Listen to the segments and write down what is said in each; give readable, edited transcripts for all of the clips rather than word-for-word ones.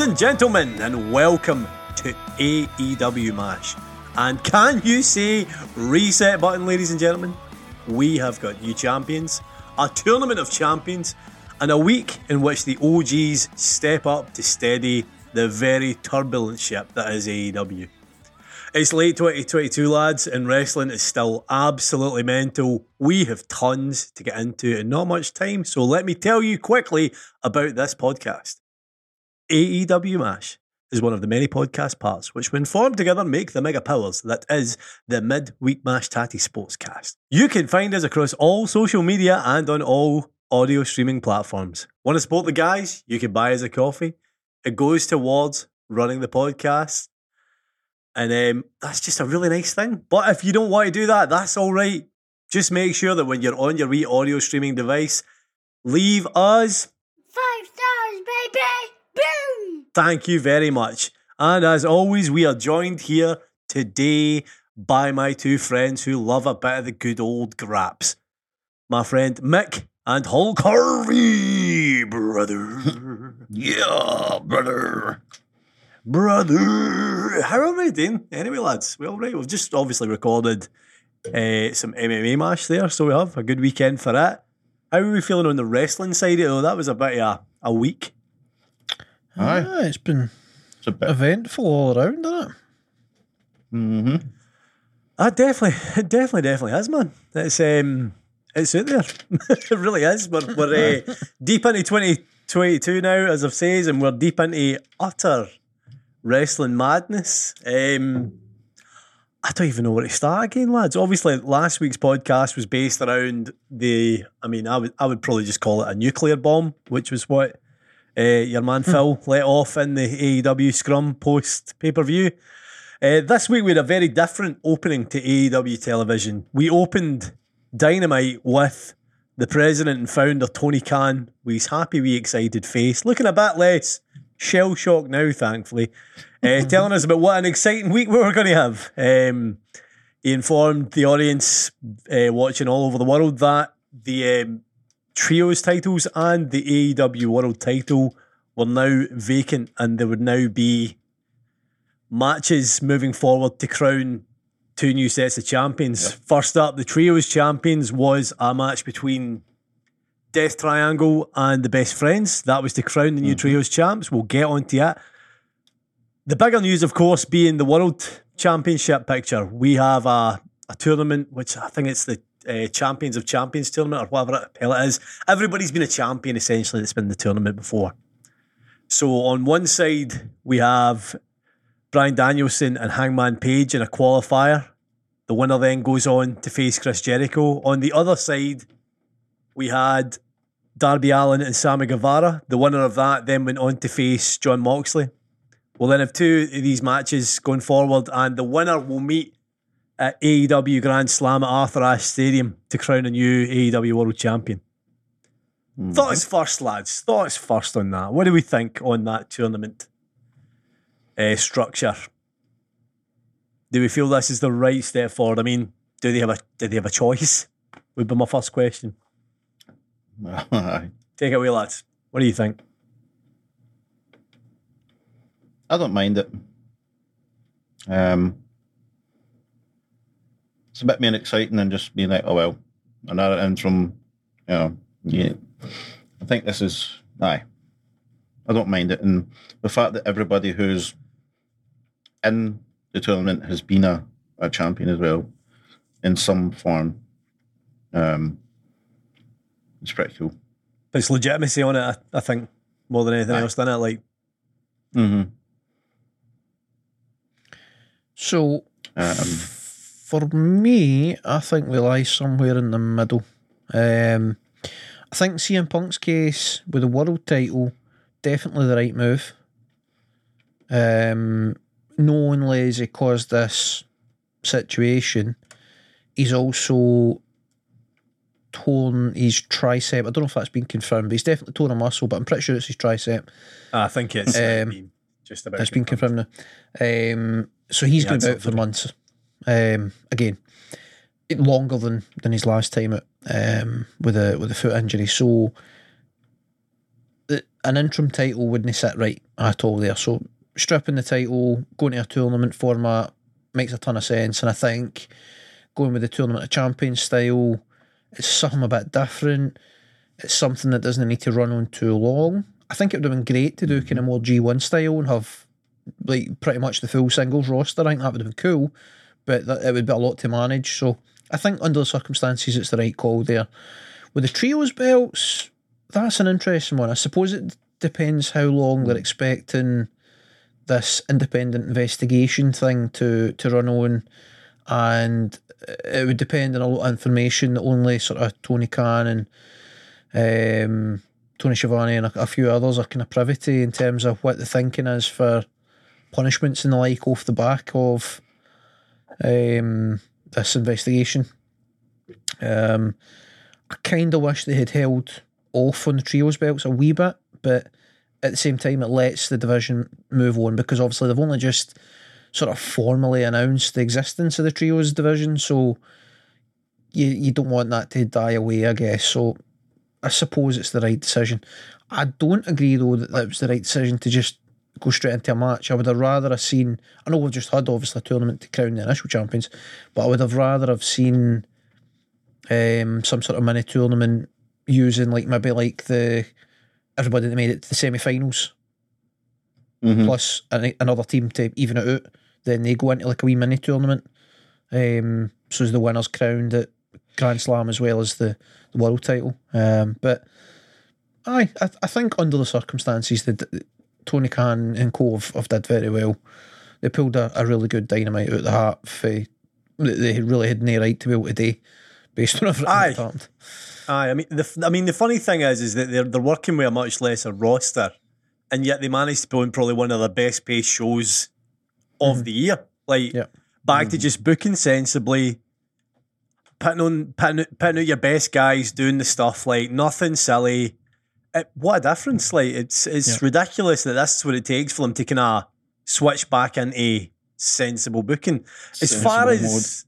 and gentlemen, and welcome to AEW MASH. And can you say reset button, ladies and gentlemen? We have got new champions, a tournament of champions, and a week in which the OGs step up to steady the very turbulent ship that is AEW. It's late 2022, lads, and wrestling is still absolutely mental. We have tons to get into and not much time, so let me tell you quickly about this podcast. AEW MASH is one of the many podcast parts which, when formed together, make the mega powers that is the Midweek MASH Tatty Sportscast. You can find us across all social media and on all audio streaming platforms. Want to support the guys? You can buy us a coffee. It goes towards running the podcast. And that's just a really nice thing. But if you don't want to do that, that's all right. Just make sure that when you're on your wee audio streaming device, leave us 5 stars, baby! Boom! Thank you very much. And as always, we are joined here today by my two friends who love a bit of the good old graps. My friend Mick and Hulk Harvey, brother. Yeah, brother. Brother, how are we doing? Anyway, lads, we all right? We've just obviously recorded some MMA MASH there, so we have a good weekend for that. How are we feeling on the wrestling side of it? That was a bit of a week. Aye. It's been It's a bit. eventful all around, isn't it? Mm-hmm. It definitely is, man. It's out there. It really is. We're deep into 2022 now, as I've said, and we're deep into utter wrestling madness. I don't even know where to start again, lads. Obviously, last week's podcast was based around I would probably just call it a nuclear bomb, which was what your man Phil let off in the AEW scrum post pay-per-view. This week we had a very different opening to AEW television. We opened Dynamite with the president and founder Tony Khan with his happy wee excited face, looking a bit less shell-shocked now, thankfully, telling us about what an exciting week we were going to have. He informed the audience watching all over the world that the Trios titles and the AEW World title were now vacant, and there would now be matches moving forward to crown two new sets of champions. Yep. First up, the Trios champions was a match between Death Triangle and the Best Friends. That was to crown the new Trios champs. We'll get onto that. The bigger news, of course, being the World Championship picture. We have a tournament, which I think it's the Champions of Champions tournament, or whatever the hell it is. Everybody's been a champion, essentially, that's been in the tournament before. So on one side, we have Bryan Danielson and Hangman Page in a qualifier. The winner then goes on to face Chris Jericho. On the other side, we had Darby Allin and Sammy Guevara. The winner of that then went on to face Jon Moxley. We'll then have two of these matches going forward, and the winner will meet at AEW Grand Slam at Arthur Ashe Stadium to crown a new AEW World Champion. Thoughts first, lads. Thoughts first on that. What do we think on that tournament structure? Do we feel this is the right step forward? I mean, do they have a choice? Would be my first question. Take it away, lads. What do you think? I don't mind it. It's a bit more exciting than just being like, oh well, another interim. Yeah. I think this is I don't mind it, and the fact that everybody who's in the tournament has been a champion as well in some form. It's pretty cool. There's legitimacy on it, I think, more than anything else, doesn't it? Like, So, for me, I think we lie somewhere in the middle. I think CM Punk's case with the world title, definitely the right move. Not only has he caused this situation, he's also torn his tricep. I don't know if that's been confirmed, but he's definitely torn a muscle, but I'm pretty sure it's his tricep. I think it's just about. It's been confirmed now. So he's going to be out for months. Again, longer than his last time out with a foot injury. So an interim title wouldn't sit right at all there. So stripping the title, going to a tournament format makes a ton of sense. And I think going with the Tournament of Champions style, it's something a bit different. It's something that doesn't need to run on too long. I think it would have been great to do kind of more G1 style and have like pretty much the full singles roster. I think that would have been cool, but it would be a lot to manage. So I think under the circumstances, it's the right call there. With the trios belts, that's an interesting one. I suppose it depends how long they're expecting this independent investigation thing to run on, and it would depend on a lot of information that only sort of Tony Khan and Tony Schiavone and a few others are kind of privy to in terms of what the thinking is for punishments and the like off the back of this investigation. I kind of wish they had held off on the trios belts a wee bit, but at the same time it lets the division move on, because obviously they've only just sort of formally announced the existence of the trios division, so you don't want that to die away, I guess. So I suppose it's the right decision. I don't agree though that was the right decision to just go straight into a match. I would have rather have seen, I know we've just had obviously a tournament to crown the initial champions, but I would have rather have seen some sort of mini tournament using maybe the everybody that made it to the semi-finals plus another team to even it out. Then they go into like a wee mini tournament. So as the winners crowned at Grand Slam as well as the world title. But I think under the circumstances that Tony Khan and co have did very well. They pulled a really good Dynamite out of the hat. They really had no right to be able to do based on everything that happened. Aye, I mean, the funny thing is that they're working with a much lesser roster, and yet they managed to put on probably one of the best paced shows of the year. Back to just booking sensibly, putting out your best guys, doing the stuff, nothing silly. What a difference! It's ridiculous that this is what it takes for them to kind of switch back into sensible booking. As far as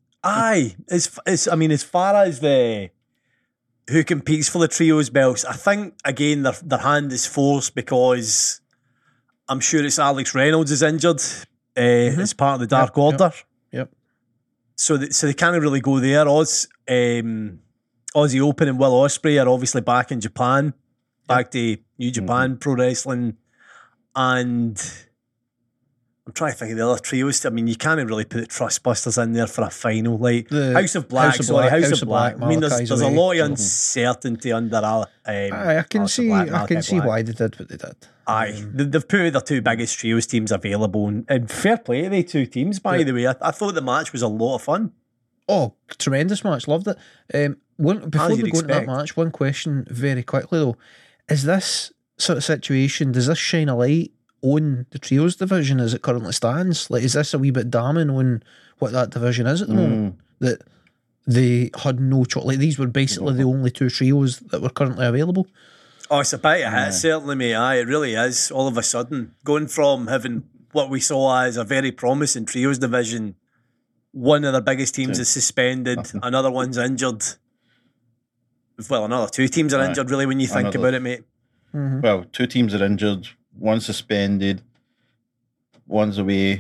the who competes for the trios belts, I think again their hand is forced because I'm sure it's Alex Reynolds is injured as part of the Dark Order. Yep. So they can't really go there. Aussie Open and Will Ospreay are obviously back in Japan, back to New Japan Pro Wrestling, and I'm trying to think of the other trios. I mean, you can't really put the Trustbusters in there for a final. House of Black. House of Black. I mean, there's a lot of uncertainty under. I can see why they did what they did. They've put their two biggest trios teams available, and fair play to the two teams. By the way, I thought the match was a lot of fun. Oh, tremendous match! Loved it. Before we go into that match, one question very quickly though: is this sort of situation? Does this shine a light on the trios division as it currently stands? Is this a wee bit damning on what that division is at the moment? That they had no choice. These were basically the only two trios that were currently available. Oh, it's a bit of a hit, certainly, mate. It really is. All of a sudden, going from having what we saw as a very promising trios division, one of their biggest teams is suspended, another one's injured. Well, another two teams are injured, really, when you think about it, mate. Mm-hmm. Well, two teams are injured, one suspended, one's away.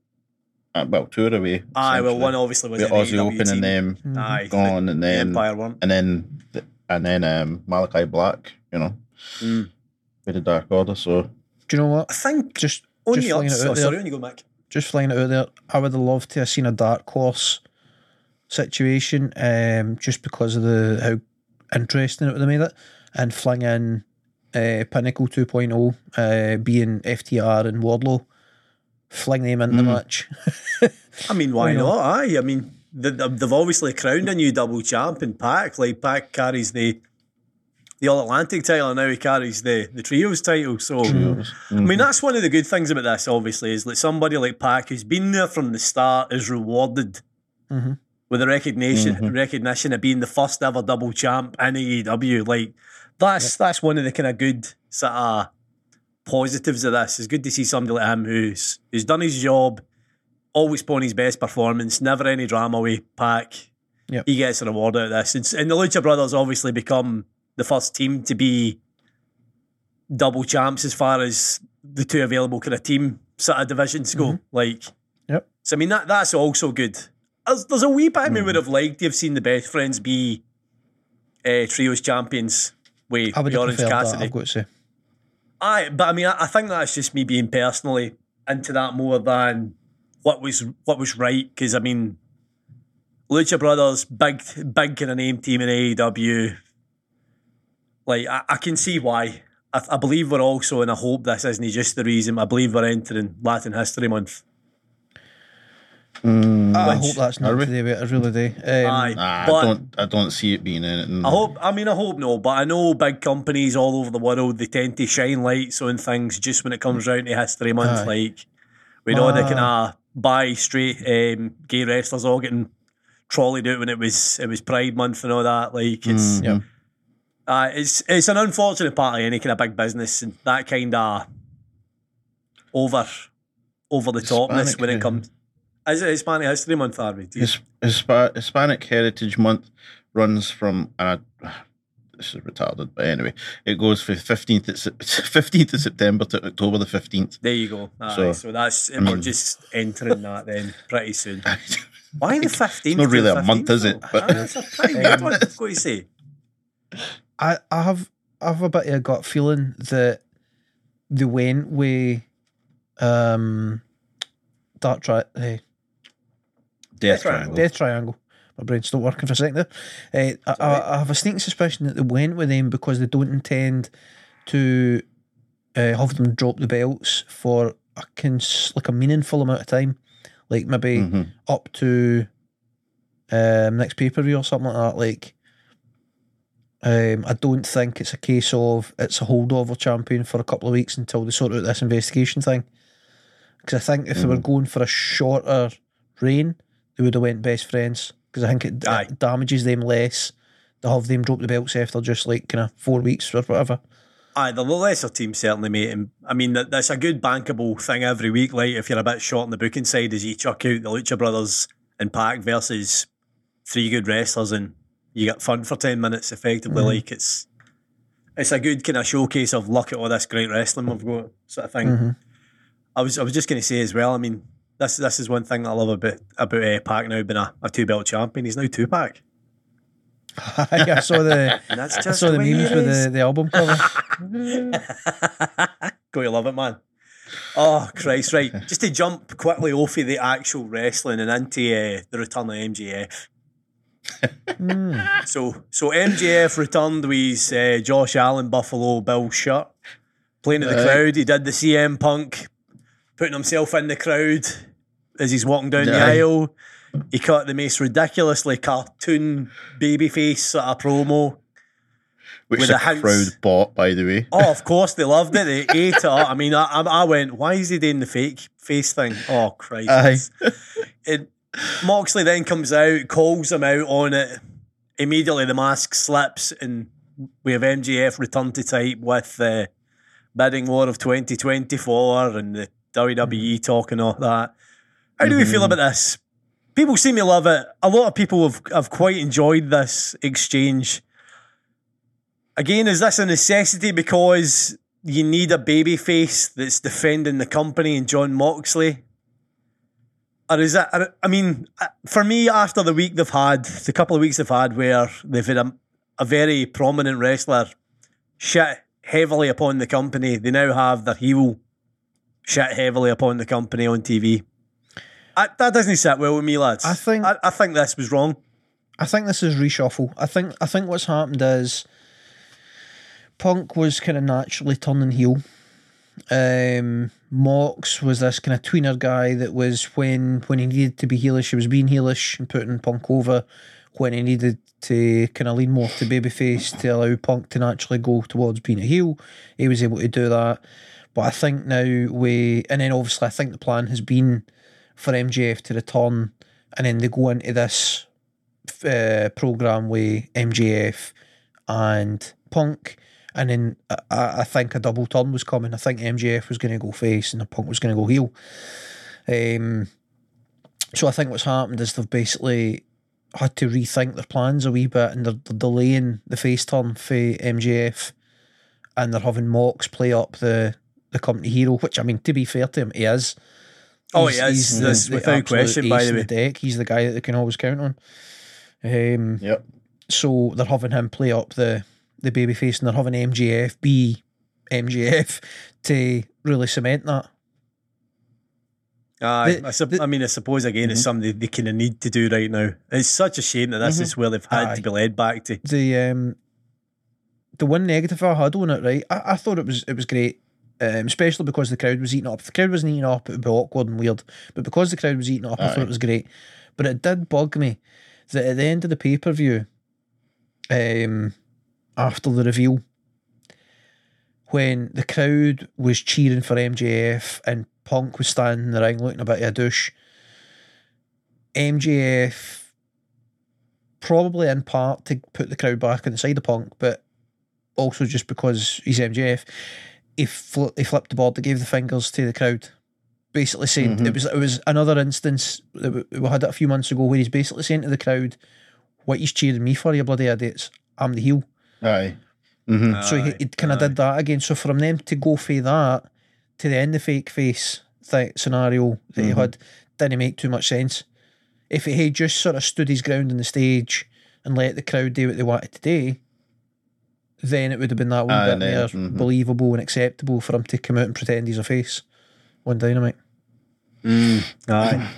Two are away. One obviously was the an Aussie AEW Open team. and them gone, and then the Empire weren't. and then Malachi Black, with the Dark Order. So do you know what? I think just flying it out there. Sorry, when you go back. Just flying it out there. I would have loved to have seen a Dark Horse situation, just because of how interesting it would have made it, and fling in Pinnacle 2.0, being FTR and Wardlow, fling them in the match. I mean, why not? I mean, they've obviously crowned a new double champ in Pac. Pac carries the All Atlantic title, and now he carries the Trios title. So, I mean, that's one of the good things about this, obviously, is that somebody like Pac, who's been there from the start, is rewarded with the recognition of being the first ever double champ in AEW. That's one of the kind of good sort of positives of this. It's good to see somebody like him who's done his job, always put on his best performance, never any drama with Pac. Yep. He gets a reward out of this. And the Lucha Brothers obviously become the first team to be double champs as far as the two available kind of team sort of divisions go. Like, Yep. so I mean that's also good. There's a wee bit of me would have liked to have seen the Best Friends be trios champions with I would have Orange preferred that, Cassidy. I've got to say. But I mean, I think that's just me being personally into that more than what was right. Because I mean, Lucha Brothers, big kind of name team in AEW. Like I can see why. I believe we're also, and I hope this isn't just the reason. I believe we're entering Latin History Month. I hope that's not Are we? today, but I really do. Aye, Nah, but I don't see it being anything. I hope no, but I know big companies all over the world, they tend to shine lights on things just when it comes round to History Month. Aye. Like, we know they can buy straight gay wrestlers all getting trolleyed out when it was Pride Month and all that. Like, it's Yep. it's an unfortunate part of any kind of big business, and that kind of over the topness Hispanic, when it comes. Is it Hispanic History Month, Harvey? Hispanic Heritage Month runs from this is retarded, but anyway, it goes from 15th of September to October the 15th. There you go. So that's we're just entering that then pretty soon. Why the 15th? It's not really a month, is it? But That's a pretty weird one. I've got to say. I have a bit of a gut feeling that they went with Death Triangle. My brain's still working for a second there. I have a sneaking suspicion that they went with them because they don't intend to have them drop the belts for like a meaningful amount of time, like maybe up to next pay-per-view or something like that. Like, I don't think it's a case of it's a holdover champion for a couple of weeks until they sort out this investigation thing. Because I think if they were going for a shorter reign, they would have went Best Friends. Because I think it damages them less to have them drop the belts after just like kind of 4 weeks or whatever. Aye, the lesser team certainly, mate. And I mean, that's a good bankable thing every week. Like, if you're a bit short on the booking side, as you chuck out the Lucha Brothers and Pac versus 3 good wrestlers, and you get fun for 10 minutes. Effectively, like it's a good kind of showcase of look at all this great wrestling we've got, sort of thing. I was just going to say as well. I mean, this is one thing I love about Pac now being a 2-belt champion. He's now 2-pack. I saw the And that's I just saw the the way memes it with is. the album cover. Go, you love it, man. Oh, Christ, right. Just to jump quickly off of the actual wrestling and into the return of MJF. So MJF returned with Josh Allen, Buffalo Bill shirt, playing to the crowd. He did the CM Punk, putting himself in the crowd as he's walking down the aisle. He cut the most ridiculously cartoon babyface sort of promo. which with the the hints. crowd bought, by the way. Oh, of course, they loved it. They ate it up. I mean, I went, why is he doing the fake face thing? Oh, Christ. Aye. Moxley then comes out, calls him out on it. Immediately the mask slips and we have MJF return to type with the bidding war of 2024 and the WWE talking all that. How do we feel about this? People seem to love it. A lot of people have quite enjoyed this exchange. Again, is this a necessity because you need a babyface that's defending the company and John Moxley? Or is that, I mean, for me, after the couple of weeks they've had where they've had a very prominent wrestler shit heavily upon the company, they now have their heel shit heavily upon the company on TV. That doesn't sit well with me, lads. I think this was wrong. I think this is reshuffle. I think what's happened is Punk was kind of naturally turning heel. Mox was this kind of tweener guy that was when he needed to be heelish, he was being heelish and putting Punk over. When he needed to kind of lean more to babyface to allow Punk to naturally go towards being a heel, he was able to do that. But I think now and then obviously I think the plan has been for MJF to return and then they go into this program with MJF and Punk. And then I think a double turn was coming. I think MJF was going to go face and the Punk was going to go heel. So I think what's happened is they've basically had to rethink their plans a wee bit and they're delaying the face turn for MJF and they're having Mox play up the company hero, which, I mean, to be fair to him, he is. Oh, he is. That's the without absolute question, by ace the in way. deck. He's the guy that they can always count on. Yep. So they're having him play up the babyface, and they're having MJF be MJF to really cement that. Aye, I suppose again it's something they kind of need to do right now. It's such a shame that this is where they've had to be led back to. The one negative I had on it, right? I thought it was great, especially because the crowd was eating up. If the crowd wasn't eating up, it would be awkward and weird. But because the crowd was eating up, I thought it was great. But it did bug me that at the end of the pay-per-view, after the reveal, when the crowd was cheering for MJF and Punk was standing in the ring looking a bit of a douche, MJF, probably in part to put the crowd back on the side of Punk, but also just because he's MJF, he flipped the board, they gave the fingers to the crowd, basically saying it was another instance that we had it a few months ago where he's basically saying to the crowd, "What you cheering me for, you bloody idiots? I'm the heel." Aye. So he kind of did that again. So for them to go for that to the end of fake face scenario that he had didn't make too much sense. If he had just sort of stood his ground on the stage and let the crowd do what they wanted to do, then it would have been that one bit more believable and acceptable for him to come out and pretend he's a face on Dynamite. Aye.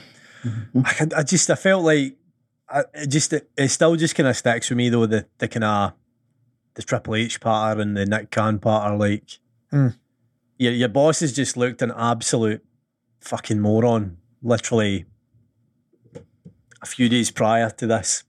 I felt like it still just kind of sticks with me though, the kind of the Triple H patter and the Nick Khan patter, like your boss has just looked an absolute fucking moron literally a few days prior to this.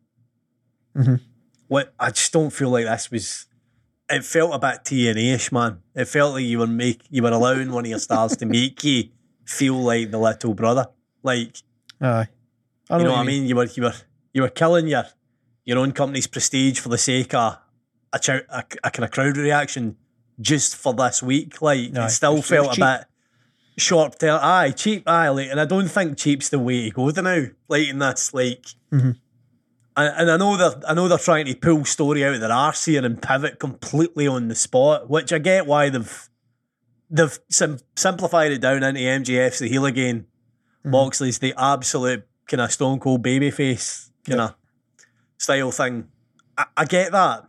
What I just don't feel like this was. It felt a bit TNA-ish, man. It felt like you were allowing one of your stars to make you feel like the little brother. Like, aye, you know what I mean? You were killing your own company's prestige for the sake of a kind of crowd reaction just for this week. Like, it still felt a bit short term. Aye, cheap. Aye, like, and I don't think cheap's the way to go to now. Like in this, like. And I know they're trying to pull story out of their arse here and pivot completely on the spot, which I get why they've simplified it down into MJF's the heel again. Moxley's the absolute kind of stone cold babyface kind of style thing. I get that.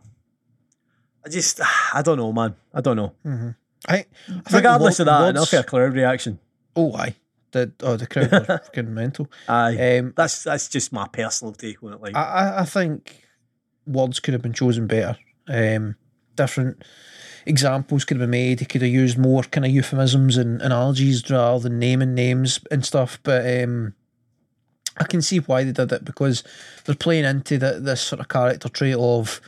I don't know, man. I don't know. I Regardless of that, enough of a crowd reaction. Oh, aye. The crowd are freaking mental. Aye, that's just my personal take on it. Like, I think words could have been chosen better. Different examples could have been made. He could have used more kind of euphemisms and analogies rather than naming names and stuff. But I can see why they did it, because they're playing into this sort of character trait of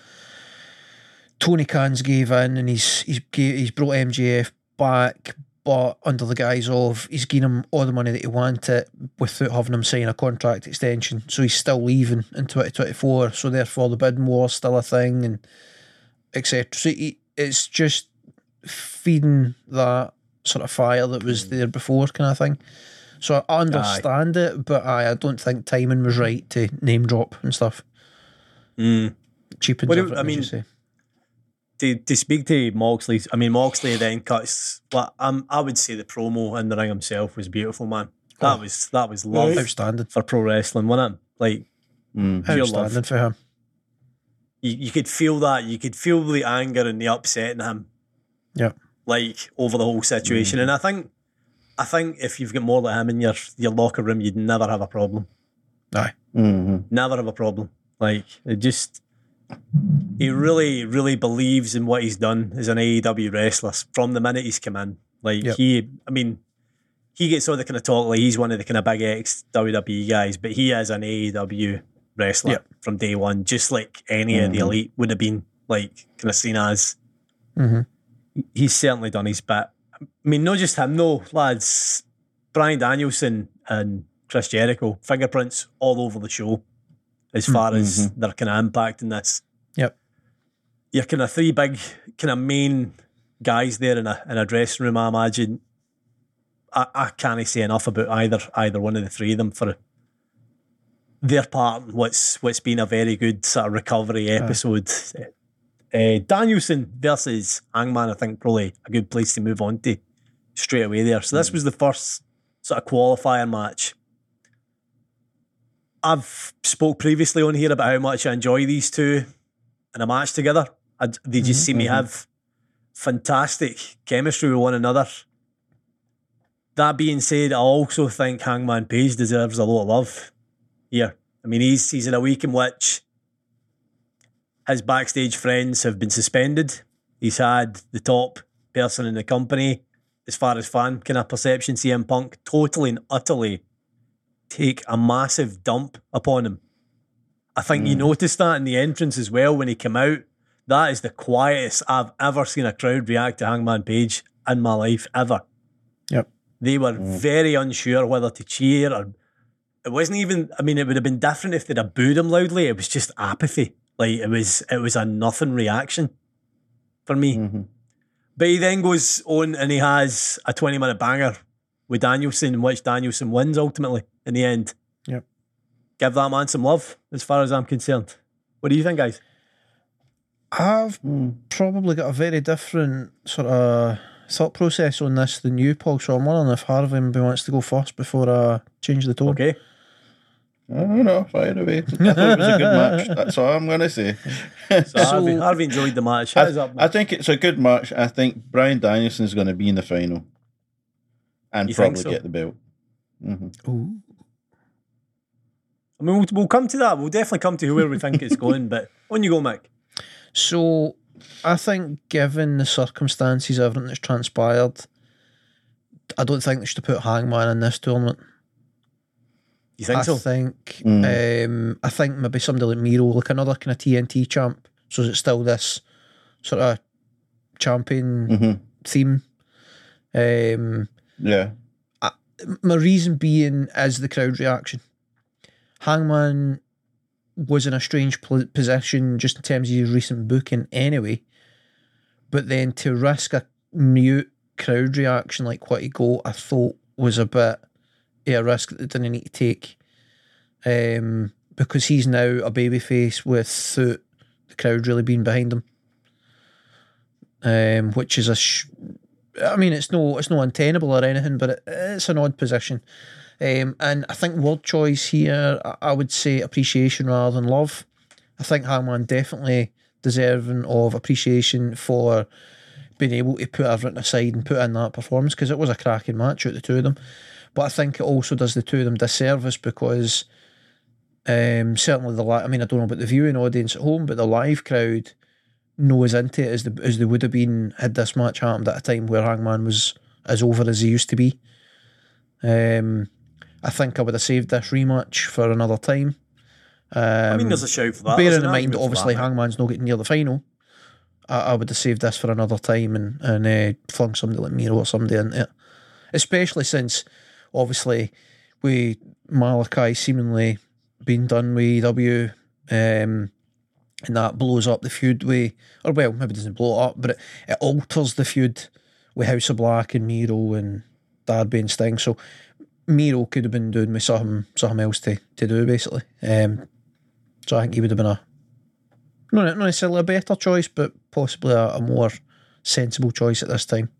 Tony Khan's gave in and he's brought MJF back, but under the guise of he's giving him all the money that he wanted without having him sign a contract extension. So he's still leaving in 2024. So therefore the bidding war's still a thing, and etc. So it's just feeding that sort of fire that was there before, kind of thing. So I understand it, but I don't think timing was right to name drop and stuff. Cheapens everything, as you say. To speak to Moxley, Moxley then cuts. I would say the promo in the ring himself was beautiful, man. That was love, outstanding for pro wrestling, wasn't it? Like, outstanding for him. You could feel that. You could feel the anger and the upset in him. Yeah, like over the whole situation. And I think if you've got more like him in your locker room, you'd never have a problem. Aye, never have a problem. Like, he really, really believes in what he's done as an AEW wrestler from the minute he's come in. Like, he gets all the kind of talk like he's one of the kind of big ex-WWE guys, but he is an AEW wrestler from day one, just like any of the elite would have been, like, kind of seen as. He's certainly done his bit. I mean, not just him, no, lads. Bryan Danielson and Chris Jericho, fingerprints all over the show as far as their kind of impact in this. Yep. You're kind of three big kind of main guys there in a dressing room, I imagine. I can't say enough about either one of the three of them for their part in what's been a very good sort of recovery episode Danielson versus Hangman, I think probably a good place to move on to straight away there. So this was the first sort of qualifier match. I've spoke previously on here about how much I enjoy these two in a match together. They just seem to have fantastic chemistry with one another. That being said, I also think Hangman Page deserves a lot of love here. I mean, he's in a week in which his backstage friends have been suspended. He's had the top person in the company, as far as fan kind of perception, CM Punk, totally and utterly take a massive dump upon him. I think you noticed that in the entrance as well when he came out. That is the quietest I've ever seen a crowd react to Hangman Page in my life, ever. Yep. They were very unsure whether to cheer or... It wasn't even... I mean, it would have been different if they'd have booed him loudly. It was just apathy. Like, it was a nothing reaction for me. But he then goes on and he has a 20-minute banger with Danielson, in which Danielson wins ultimately in the end. Yep. Give that man some love, as far as I'm concerned. What do you think, guys? I've probably got a very different sort of thought process on this than you, Paul, so I'm wondering if Harvey maybe wants to go first before I change the tone. Okay. I don't know, fire away. I thought it was a good match. That's all I'm going to say. So Harvey enjoyed the match. How's up, I think it's a good match. I think Bryan Danielson's going to be in the final and You probably think so? get the belt. Ooh. I mean, we'll come to that. We'll definitely come to whoever we think it's going, but on you go, Mick. So, I think given the circumstances, everything that's transpired, I don't think they should have put Hangman in this tournament. You think so? I think maybe somebody like Miro, like another kind of TNT champ. So is it still this sort of champion theme? Yeah. My reason being is the crowd reaction. Hangman was in a strange position just in terms of his recent booking anyway, but then to risk a mute crowd reaction like what he got, I thought was a bit a risk that they didn't need to take, because he's now a babyface without the crowd really being behind him, which is I mean, it's no untenable or anything, but it's an odd position. And I think word choice here, I would say appreciation rather than love. I think Hangman definitely deserving of appreciation for being able to put everything aside and put in that performance, because it was a cracking match out the two of them. But I think it also does the two of them disservice because certainly I mean, I don't know about the viewing audience at home, but the live crowd knows into it as they would have been had this match happened at a time where Hangman was as over as he used to be. I think I would have saved this rematch for another time. I mean, there's a shout for that. Bearing There's in an mind, argument for obviously, that. Hangman's not getting near the final. I would have saved this for another time and flung somebody like Miro or somebody into it. Especially since, obviously, with Malachi seemingly being done with EW, and that blows up the feud maybe it doesn't blow it up, but it alters the feud with House of Black and Miro and Darby and Sting. So Miro could have been doing with something else to do, basically. So I think he would have been not necessarily a better choice, but possibly a more sensible choice at this time.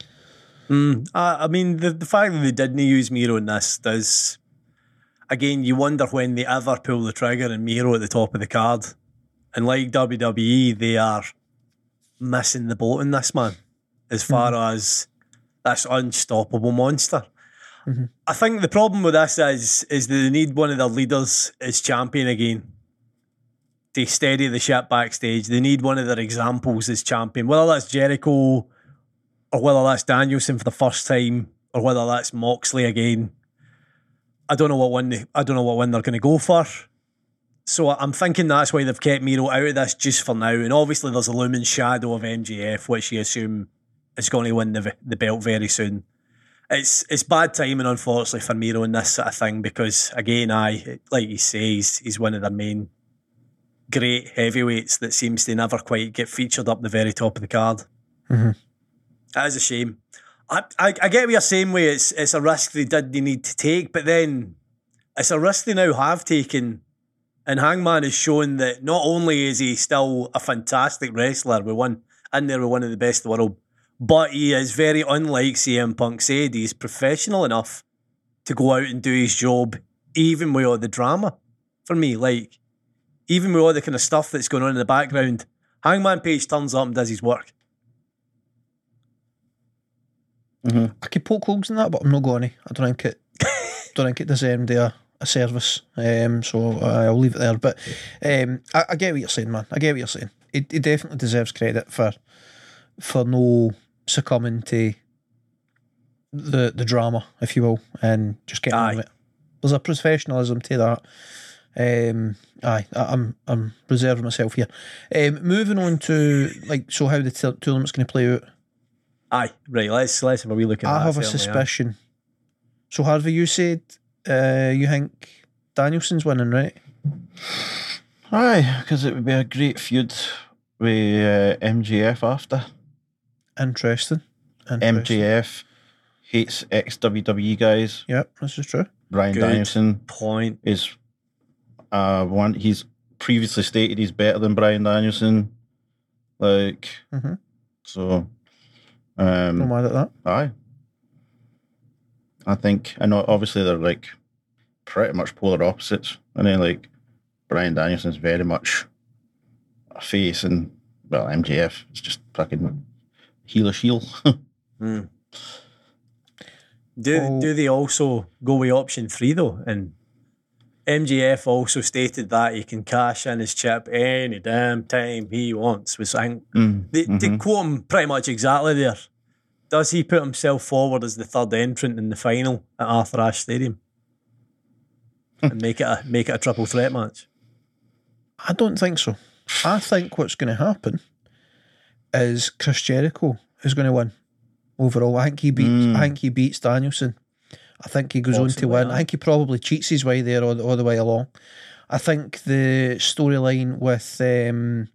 I mean, the fact that they didn't use Miro in this does... Again, you wonder when they ever pull the trigger and Miro at the top of the card. And like WWE, they are missing the boat in this, man, as far as this unstoppable monster. I think the problem with this is that they need one of their leaders as champion again to steady the ship backstage. They need one of their examples as champion, whether that's Jericho or whether that's Danielson for the first time or whether that's Moxley again. I don't know what one they're going to go for. So I'm thinking that's why they've kept Miro out of this just for now. And obviously there's a looming shadow of MJF, which you assume is going to win the belt very soon. It's bad timing, unfortunately, for Miro in this sort of thing because, again, like you say, he's one of their main great heavyweights that seems to never quite get featured up the very top of the card. That is a shame. I get what you're saying, where it's a risk they need to take, but then it's a risk they now have taken And Hangman has shown that not only is he still a fantastic wrestler, with one of the best in the world, but he is very unlike CM Punk said. He's professional enough to go out and do his job, even with all the drama. For me, like, even with all the kind of stuff that's going on in the background, Hangman Page turns up and does his work. I could poke holes in that, but I'm not going to. I don't think it deserved a service. So I'll leave it there. But I get what you're saying, man. I get what you're saying. He definitely deserves credit for no succumbing to the drama, if you will, and just getting on with it. There's a professionalism to that. I'm reserving myself here. Moving on to how the tournament's going to play out. Aye, right. Let's have a wee look at that. I have a suspicion. So Harvey, you said you think Danielson's winning, right? Aye, because it would be a great feud with MJF after. Interesting. MJF hates ex-WWE guys. Yep, this is true. Bryan Good Danielson point. is one. He's previously stated he's better than Bryan Danielson. So. No mad at that. Aye. I think, I know obviously they're pretty much polar opposites. And then Bryan Danielson's very much a face, and MJF is just fucking heel or shield. Do they also go with option 3 though? And MJF also stated that he can cash in his chip any damn time he wants. Which I think to quote him pretty much exactly there. Does he put himself forward as the third entrant in the final at Arthur Ashe Stadium and make it a triple threat match? I don't think so. I think what's going to happen is Chris Jericho is going to win overall. I think he beats Danielson. I think he goes on to win. I think he probably cheats his way there all the way along. I think the storyline with the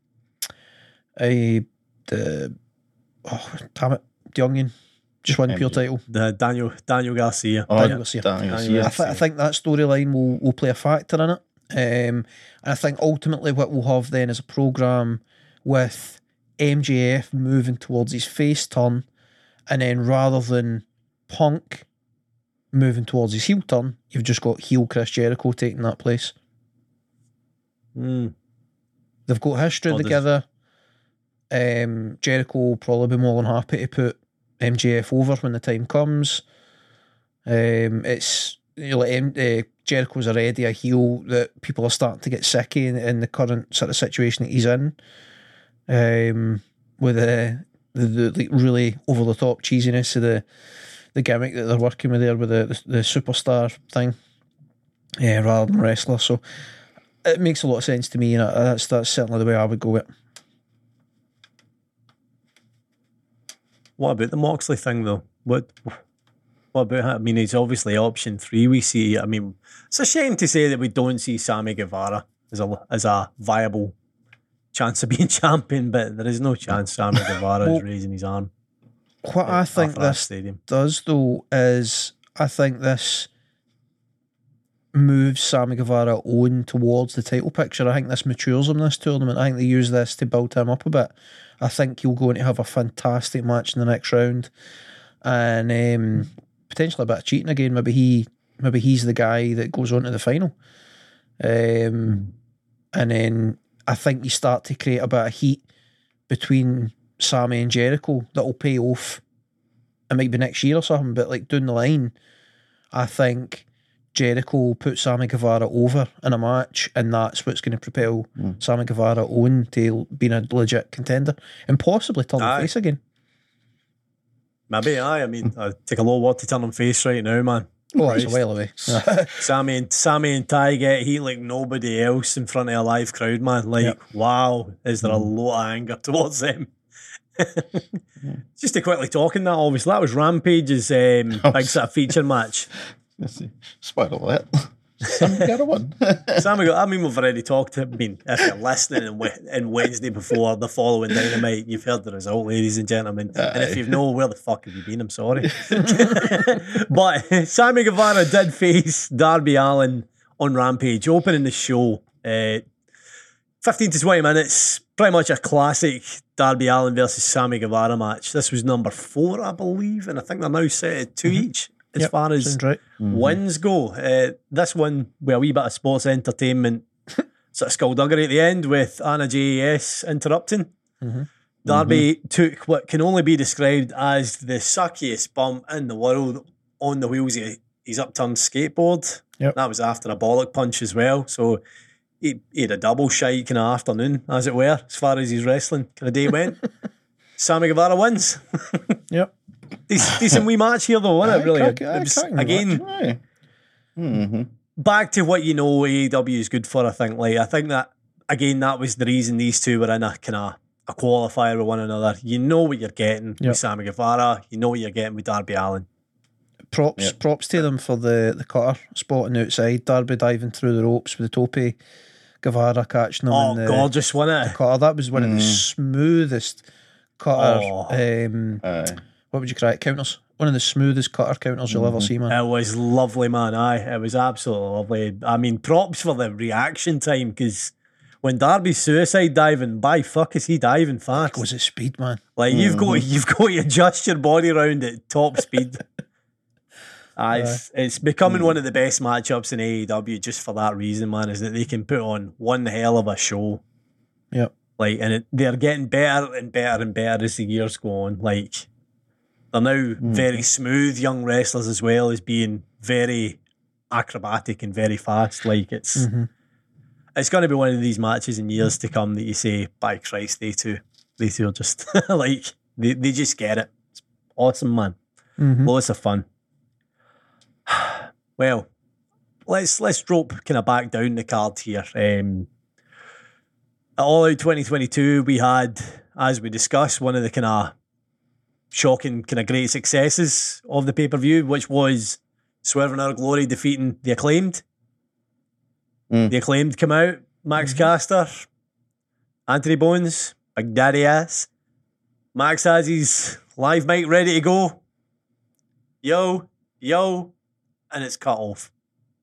Youngin just won the pure title. The Daniel Garcia. Daniel Garcia. I think that storyline will play a factor in it. And I think ultimately what we'll have then is a programme with MJF moving towards his face turn, and then rather than Punk moving towards his heel turn, you've just got heel Chris Jericho taking that place. They've got history together. Jericho will probably be more than happy to put MJF over when the time comes. It's Jericho's already a heel that people are starting to get sick in the current sort of situation that he's in. With the really over the top cheesiness of the gimmick that they're working with there with the superstar thing, rather than wrestler. So it makes a lot of sense to me, and that's certainly the way I would go with it. What about the Moxley thing though? What about him? I mean, it's obviously option 3 we see. I mean, it's a shame to say that we don't see Sammy Guevara as a viable chance of being champion, but there is no chance Sammy Guevara is raising his arm. What I think this does though is I think this moves Sammy Guevara on towards the title picture. I think this matures him this tournament. I think they use this to build him up a bit. I think he'll go on to have a fantastic match in the next round, and potentially a bit of cheating again. Maybe he's the guy that goes on to the final, and then I think you start to create a bit of heat between Sammy and Jericho that will pay off. It might be next year or something, but down the line, I think Jericho will put Sammy Guevara over in a match, and that's what's going to propel Sammy Guevara on to being a legit contender and possibly turn the face again. Maybe, I mean, I take a lot of work to turn him face right now, man. Oh, it's a while away. Sammy and Ty get heat like nobody else in front of a live crowd, man. Wow, is there a lot of anger towards them? Just to quickly talk on that, obviously, that was Rampage's big sort of feature match. Spoiler alert. Sammy got a one. I mean, we've already talked. I mean, if you're listening in Wednesday before the following Dynamite, you've heard the result, ladies and gentlemen. And if you've known, where the fuck have you been? I'm sorry. But Sammy Guevara did face Darby Allin on Rampage, opening the show. 15 to 20 minutes, pretty much a classic Darby Allin versus Sammy Guevara match. This was number 4, I believe, and I think they're now set at 2 each as far as sounds right. wins go. This one with a wee bit of sports entertainment, sort of skullduggery at the end with Anna JAS interrupting. Darby took what can only be described as the suckiest bump in the world on the wheels of his upturned skateboard. Yep. That was after a bollock punch as well. So he had a double shite kind of afternoon, as it were, as far as his wrestling kind of day went. Sammy Guevara wins. Yep. Decent wee match here, though, wasn't it? Really, it was, cracking again, Aye. back to what you know AEW is good for. I think that again, that was the reason these two were in a kind of a qualifier with one another. You know what you're getting with Sammy Guevara. You know what you're getting with Darby Allin. Props to them for the cutter spot on the outside. Darby diving through the ropes with the tope. Guevara catching him. Oh, in the, gorgeous, wasn't it? cutter. That was one of the smoothest cutter. Aye. What would you call it? Counters. One of the smoothest cutter counters you'll ever see, man. It was lovely, man. It was absolutely lovely. I mean, props for the reaction time, because when Darby's suicide diving, by fuck is he diving fast? Was it speed, man? Like you've got to adjust your body around at top speed. It's becoming one of the best matchups in AEW just for that reason, man, is that they can put on one hell of a show. Yep. Like, and they're getting better and better and better as the years go on. Like, they're now very smooth young wrestlers as well as being very acrobatic and very fast. Like, it's going to be one of these matches in years to come that you say, by Christ, they two are just like they just get it. It's awesome, man. Lots of fun. Well, let's drop kind of back down the card here. At All Out 2022, we had, as we discussed, one of the kind of shocking, kind of great successes of the pay-per-view, which was Swerve in Our Glory defeating The Acclaimed. The Acclaimed come out, Max Caster, Anthony Bones, Big Daddy Ass. Max has his live mic ready to go. Yo, and it's cut off.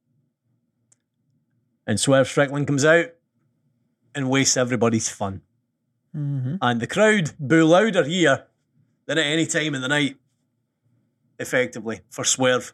And Swerve Strickland comes out and wastes everybody's fun. And the crowd boo louder here than at any time in the night, effectively, for Swerve.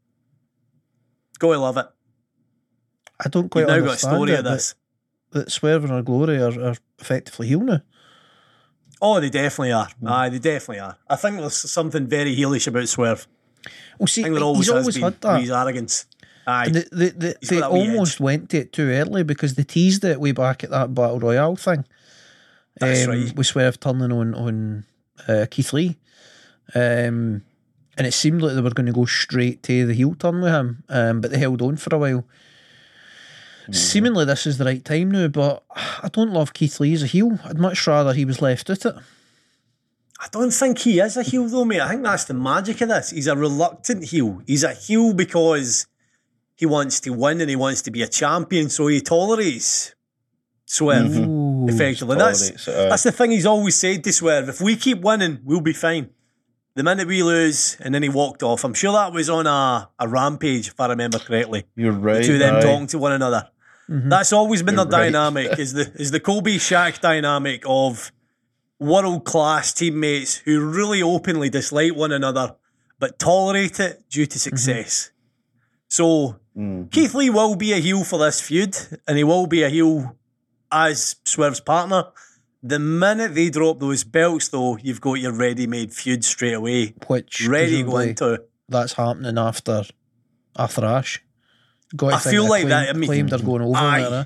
Go to love it. I don't quite You've now got a understand story it, of this. that Swerve and Our Glory are effectively heel now. Oh, they definitely are. Aye, they definitely are. I think there's something very heelish about Swerve. Well, see, I think there always he's has always been had that. with his arrogance. Aye. And they He's got that wee almost edge. went to it too early because they teased it way back at that Battle Royale thing. That's right. With Swerve turning on Keith Lee. And it seemed like they were going to go straight to the heel turn with him, but they held on for a while. Seemingly this is the right time now, but I don't love Keith Lee as a heel. I'd much rather he was left at it. I don't think he is a heel though, mate. I think that's the magic of this. He's a reluctant heel. He's a heel because he wants to win and he wants to be a champion, so he tolerates Swerve effectively. That's the thing he's always said to Swerve. If we keep winning, we'll be fine. The minute we lose, and then he walked off. I'm sure that was on a rampage, if I remember correctly. You're right. The two of them aye. talking to one another. That's always been You're their right. dynamic, is the Colby Shaq dynamic of world-class teammates who really openly dislike one another but tolerate it due to success. So Keith Lee will be a heel for this feud, and he will be a heel as Swerve's partner. The minute they drop those belts, though, you've got your ready-made feud straight away, Which ready to go presumably into. that's happening after Ash. Got to I think feel like Acclaimed- that. I mean, Acclaimed are going over aye. there.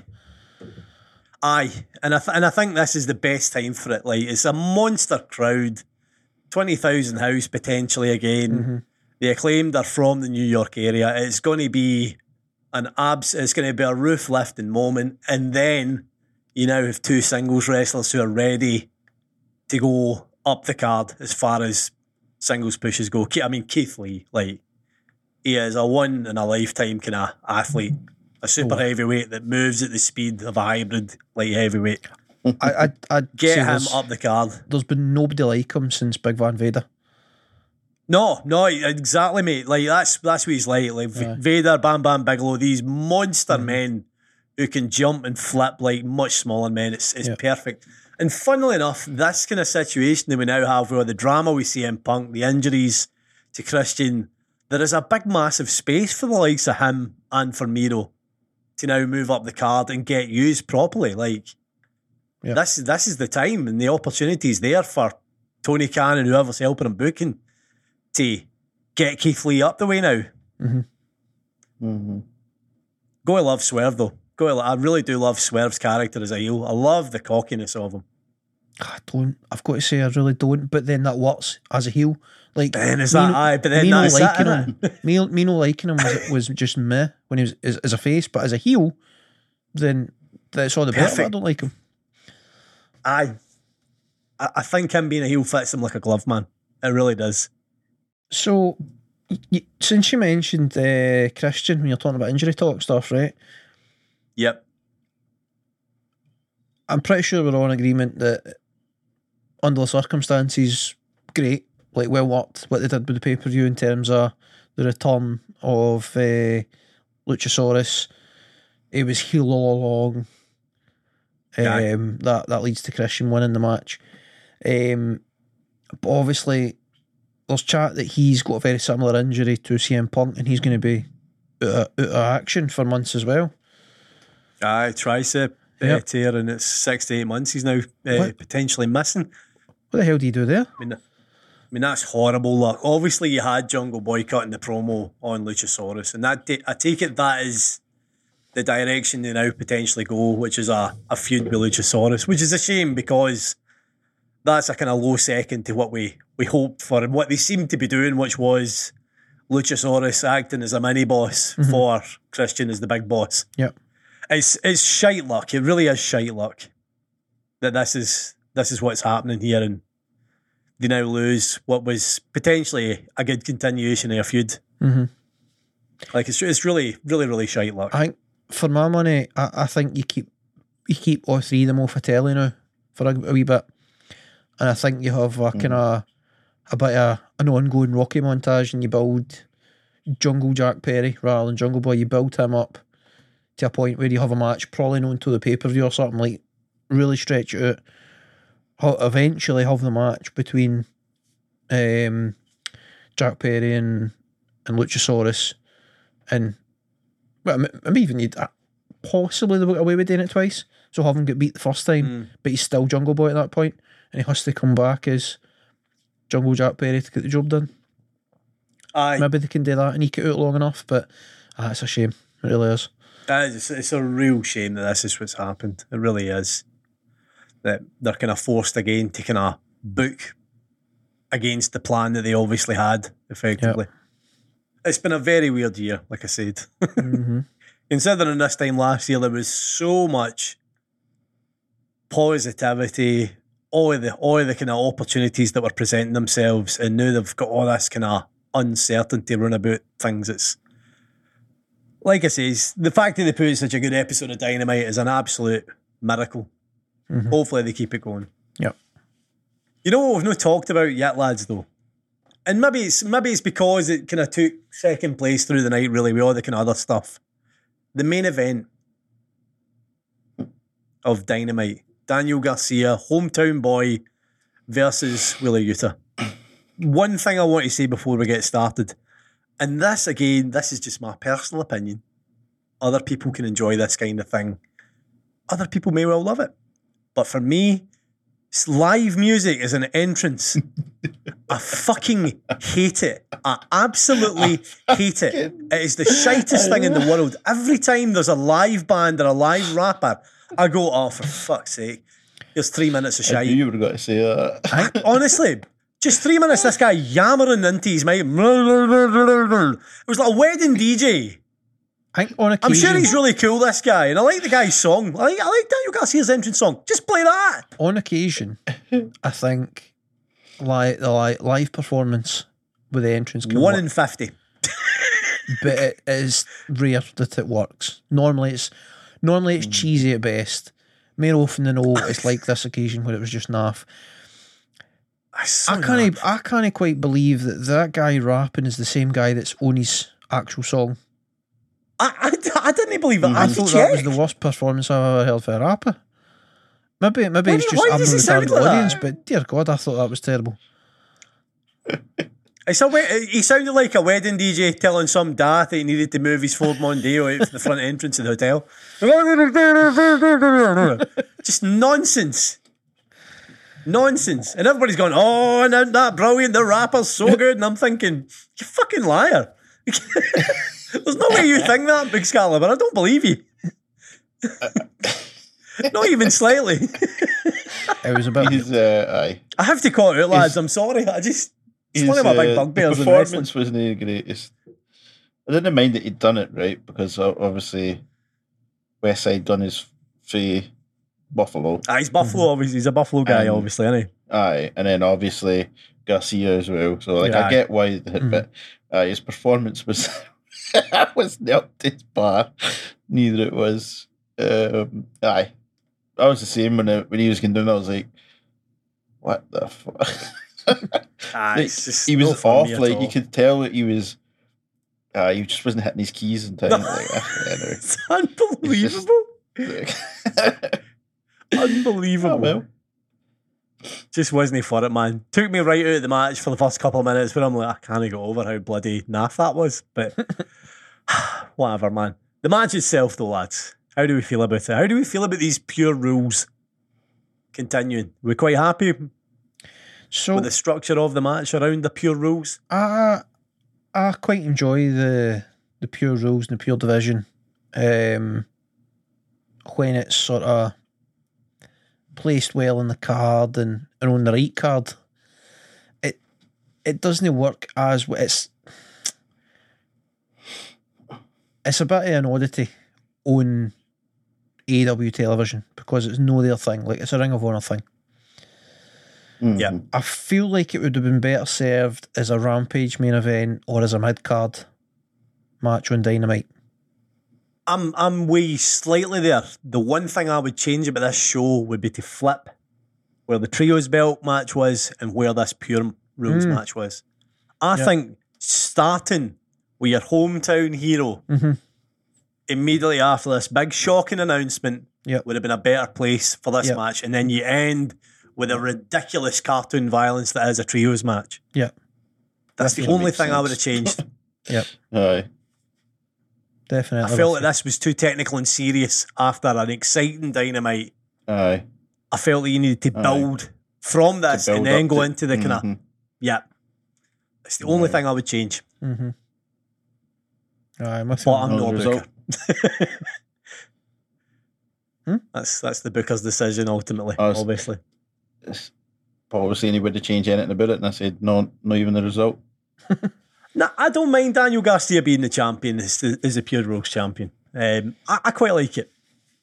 Aye, and I think this is the best time for it. Like, it's a monster crowd, 20,000 house potentially again. The Acclaimed are from the New York area. It's going to be it's going to be a roof lifting moment, and then you now have two singles wrestlers who are ready to go up the card as far as singles pushes go. I mean, Keith Lee, like, he is a one in a lifetime kind of athlete. A super heavyweight that moves at the speed of a hybrid light heavyweight. I'd Get say him there's- up the card. There's been nobody like him since Big Van Vader. No, exactly, mate. Like that's what he's like. Like Vader, Bam Bam Bigelow, these monster men who can jump and flip like much smaller men. It's perfect. And funnily enough, this kind of situation that we now have with all the drama we see in Punk, the injuries to Christian, there is a big massive space for the likes of him and for Miro to now move up the card and get used properly. Like, this is the time and the opportunity is there for Tony Khan and whoever's helping him booking to get Keith Lee up the way now. Go to love Swerve though. I really do love Swerve's character as a heel. I love the cockiness of him. I don't. I've got to say, I really don't. But then that works as a heel. Like, then is that aye? But then that's liking that, him. Me not liking him was just meh when he was as a face, but as a heel, then that's all the better. I don't like him. I think him being a heel fits him like a glove, man. It really does. So, since you mentioned Christian when you're talking about injury talk stuff, right? Yep. I'm pretty sure we're all in agreement that under the circumstances, great, like well worked what they did with the pay-per-view in terms of the return of Luchasaurus. It was heel all along. That leads to Christian winning the match. But obviously, there's chat that he's got a very similar injury to CM Punk and he's going to be out of action for months as well. Aye, tricep tear, and it's 6 to 8 months he's now potentially missing. What the hell do you do there? I mean that's horrible luck. Obviously, you had Jungle Boy cutting the promo on Luchasaurus, and I take it that is the direction they now potentially go, which is a feud with Luchasaurus, which is a shame because that's a kind of low second to what we hoped for and what they seemed to be doing, which was Luchasaurus acting as a mini boss for Christian as the big boss. Yep. It's shite luck. It really is shite luck that this is what's happening here, and they now lose what was potentially a good continuation of a feud. Like it's really, really, really shite luck. I think for my money, I think you keep all three of them off of telly now for a wee bit, and I think you have a kind of a bit of an ongoing Rocky montage, and you build Jungle Jack Perry rather than Jungle Boy. You build him up to a point where you have a match probably known to the pay-per-view or something, like really stretch it out. Eventually have the match between Jack Perry and Luchasaurus, and well, maybe even you'd possibly they got away with doing it twice, so have him get beat the first time, but he's still Jungle Boy at that point, and he has to come back as Jungle Jack Perry to get the job done. Aye. Maybe they can do that and eke it out long enough, but it's a shame. It really is. It's a real shame that this is what's happened. It really is. That they're kind of forced again to kind of book against the plan that they obviously had, effectively. Yep. It's been a very weird year, like I said. Considering this time last year, there was so much positivity, all of the kind of opportunities that were presenting themselves, and now they've got all this kind of uncertainty run about things. It's like I says, the fact that they put such a good episode of Dynamite is an absolute miracle. Hopefully they keep it going. Yep. You know what we've not talked about yet, lads, though? And maybe it's because it kind of took second place through the night, really, with all the kind of other stuff. The main event of Dynamite, Daniel Garcia, hometown boy versus Wheeler Yuta. One thing I want to say before we get started, and this is just my personal opinion. Other people can enjoy this kind of thing. Other people may well love it. But for me, live music as an entrance, I fucking hate it. I absolutely hate it. It is the shittest thing in the world. Every time there's a live band or a live rapper, I go, oh, for fuck's sake. There's 3 minutes of shite. I knew you were going to say that. Honestly, just 3 minutes, this guy yammering into his mic. It was like a wedding DJ. I think on occasion, I'm sure he's really cool, this guy, and I like the guy's song. I like Daniel Garcia's entrance song. Just play that. On occasion, I think the live performance with the entrance can 1 in 50. But it is rare that it works. Normally it's cheesy at best. More often than not, it's like this occasion where it was just naff. I can't quite believe that guy rapping is the same guy that's on his actual song. I didn't believe it. I thought that was the worst performance I've ever heard for a rapper. Maybe it's just why I'm does not he the sound target like audience, that? but dear God, I thought that was terrible. He sounded like a wedding DJ telling some dad that he needed to move his Ford Mondeo out for the front entrance of the hotel. Just nonsense. Nonsense. And everybody's going, oh, and that brilliant, the rapper's so good. And I'm thinking, you fucking liar. There's no way you think that, Big Excalibur. I don't believe you. Not even slightly. It was a bit. Aye. I have to call it out, lads. I'm sorry. It's one of my big bugbears The in wrestling. performance wasn't the greatest. I didn't mind that he'd done it, right? Because obviously Westside done his for Buffalo. He's Buffalo, obviously. He's a Buffalo guy, obviously, isn't he? Aye, and then obviously Garcia as well. So like, Yeah. I get why, but his performance was wasn't up to his bar. Neither it was. Aye, I was the same when he was going down. I was like, what the fuck? It's just He no was fun off. me at Like all. you could tell that he was. He just wasn't hitting his keys in time. Anyway. It's unbelievable. Unbelievable. Oh, well. Just wasn't for it, man. Took me right out of the match for the first couple of minutes where I'm like, I can't get over how bloody naff that was. But whatever, man. The match itself, though, lads. How do we feel about it? How do we feel about these pure rules continuing? We're quite happy So with the structure of the match around the pure rules. I quite enjoy the pure rules and the pure division. When it's sort of placed well in the card and on the right card, it doesn't work as it's a bit of an oddity on AEW television because it's no their thing. Like, it's a Ring of Honor thing. Yeah. I feel like it would have been better served as a Rampage main event or as a mid card match on Dynamite. I'm way slightly there. The one thing I would change about this show would be to flip where the trios belt match was and where this pure rules match was. I think starting with your hometown hero immediately after this big shocking announcement would have been a better place for this match, and then you end with a ridiculous cartoon violence that is a trios match. Yeah. That's the only thing I would have changed. Aye. Definitely. I felt like this was too technical and serious after an exciting Dynamite. Aye. I felt that you needed to build from this build and then up go to- into the kind of It's the only thing I would change. Aye, But I'm not a result. booker. That's the booker's decision ultimately, Oh, it's- obviously. Paul was saying he wouldn't change anything about it, and I said, no, not even the result. Nah, I don't mind Daniel Garcia being the champion as the Pure Rules champion. I quite like it.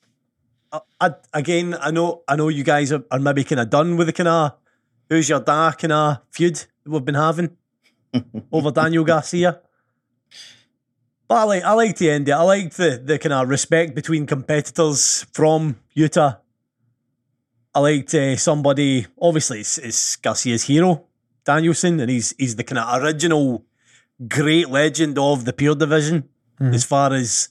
I know you guys are maybe kind of done with the kind of who's your da kind of feud that we've been having over Daniel Garcia. But I like the end. I like the kind of respect between competitors from Utah. I liked somebody. Obviously, it's Garcia's hero, Danielson, and he's the kind of original great legend of the Pure division as far as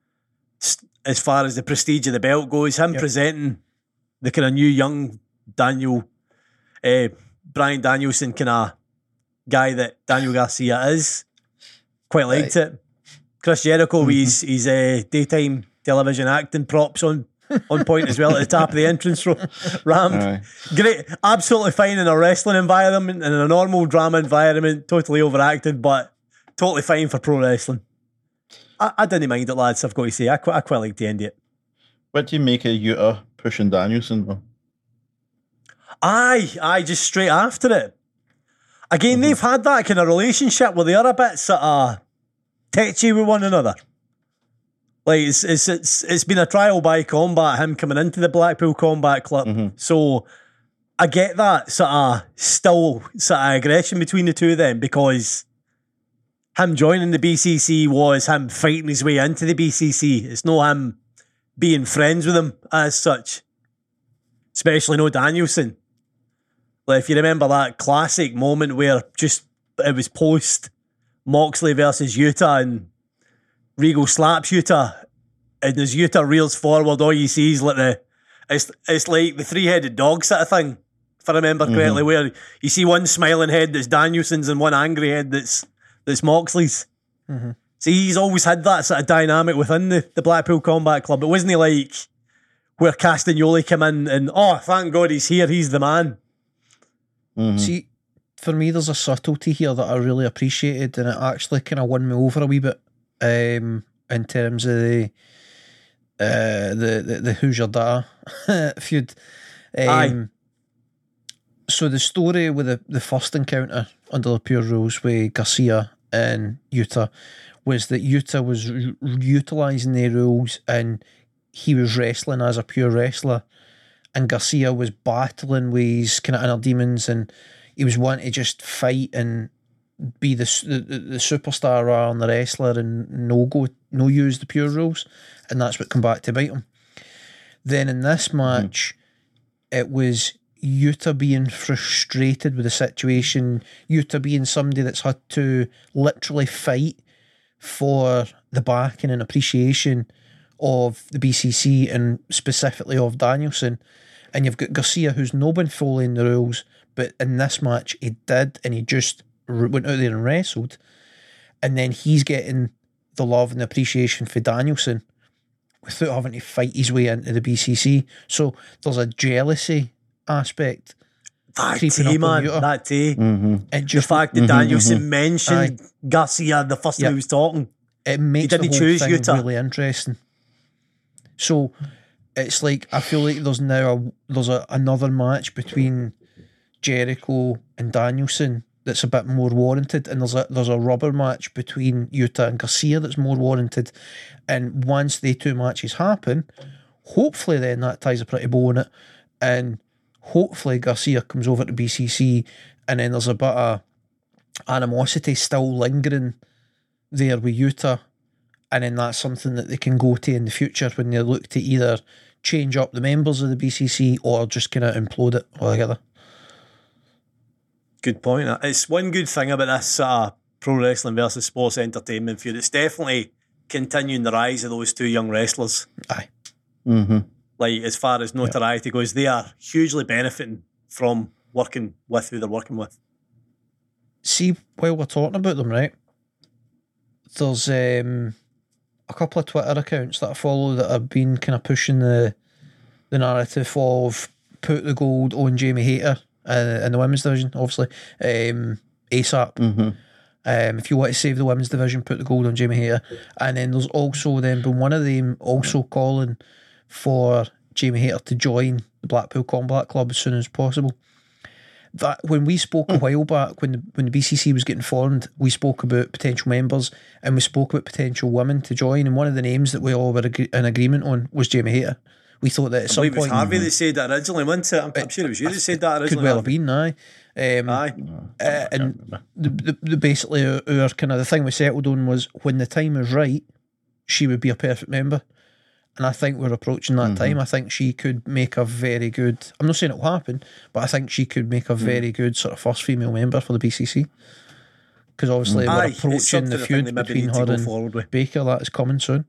the prestige of the belt goes. Him presenting the kind of new young Brian Danielson kind of guy that Daniel Garcia is. Quite liked it. Chris Jericho, he's daytime television acting props on point as well at the top of the entrance ramp. Aye. Great, absolutely fine in a wrestling environment and in a normal drama environment, totally overacted, but totally fine for pro wrestling. I didn't mind it, lads, I've got to say. I quite liked the end of it. What do you make of Utah pushing Danielson, though? Aye, just straight after it. Again, they've had that kind of relationship where they are a bit sort of tetchy with one another. Like it's been a trial by combat, him coming into the Blackpool Combat Club. So I get that sort of aggression between the two of them, because him joining the BCC was him fighting his way into the BCC. It's no him being friends with him as such. Especially no Danielson. Like, if you remember that classic moment where it was post Moxley versus Utah, and Regal slaps Yuta, and as Yuta reels forward, all you see is like it's like the three-headed dog sort of thing, if I remember correctly, where you see one smiling head that's Danielson's and one angry head that's Moxley's. See, he's always had that sort of dynamic within the Blackpool Combat Club. It wasn't like where Castagnoli came in and, oh, thank God he's here, he's the man. See, for me, there's a subtlety here that I really appreciated, and it actually kind of won me over a wee bit in terms of the Who's Your Da feud. Aye. So the story with the first encounter under the Pure Rules with Garcia and Yuta was that Yuta was utilising the rules and he was wrestling as a pure wrestler, and Garcia was battling with his kind of inner demons, and he was wanting to just fight and be the superstar rather than the wrestler and no use the pure rules, and that's what come back to bite him. Then in this match, it was Yuta being frustrated with the situation, Yuta being somebody that's had to literally fight for the backing and appreciation of the BCC and specifically of Danielson, and you've got Garcia who's not been following the rules, but in this match he did, and he just went out there and wrestled, and then he's getting the love and the appreciation for Danielson without having to fight his way into the BCC. So there's a jealousy aspect. That creeping tea, up on man. Yuta. That tea. It The just fact that Danielson mentioned Garcia the first time he was talking. it makes the didn't whole choose thing Yuta. really interesting. So it's like I feel like there's now another match between Jericho and Danielson that's a bit more warranted, and there's a rubber match between Yuta and Garcia that's more warranted. And once the two matches happen, hopefully then that ties a pretty bow on it, and hopefully Garcia comes over to BCC, and then there's a bit of animosity still lingering there with Yuta, and then that's something that they can go to in the future when they look to either change up the members of the BCC or just kind of implode it altogether. Good point. It's one good thing about this pro wrestling versus sports entertainment feud. It's definitely continuing the rise of those two young wrestlers. Aye. Like, as far as notoriety goes, they are hugely benefiting from working with who they're working with. See, while we're talking about them, right, there's a couple of Twitter accounts that I follow that have been kind of pushing the narrative of put the gold on Jamie Hayter in the women's division, obviously, ASAP. If you want to save the women's division, put the gold on Jamie Hayter. And then there's also then been one of them also calling for Jamie Hayter to join the Blackpool Combat Club as soon as possible. That when we spoke a while back, when the BCC was getting formed, we spoke about potential members and we spoke about potential women to join, and one of the names that we all were in agreement on was Jamie Hayter. We thought that at I some believe it was point Harvey that said that originally, wasn't it? I'm sure it was you that said that originally. could well have been, aye. Aye. And the basically our kind of the thing we settled on was when the time was right, she would be a perfect member. And I think we're approaching that time. I think she could make a very good, I'm not saying it will happen, but I think she could make a very good sort of first female member for the BCC. Because obviously we're It's approaching something the I think feud they maybe between need to her go and forward with. Baker. That is coming soon.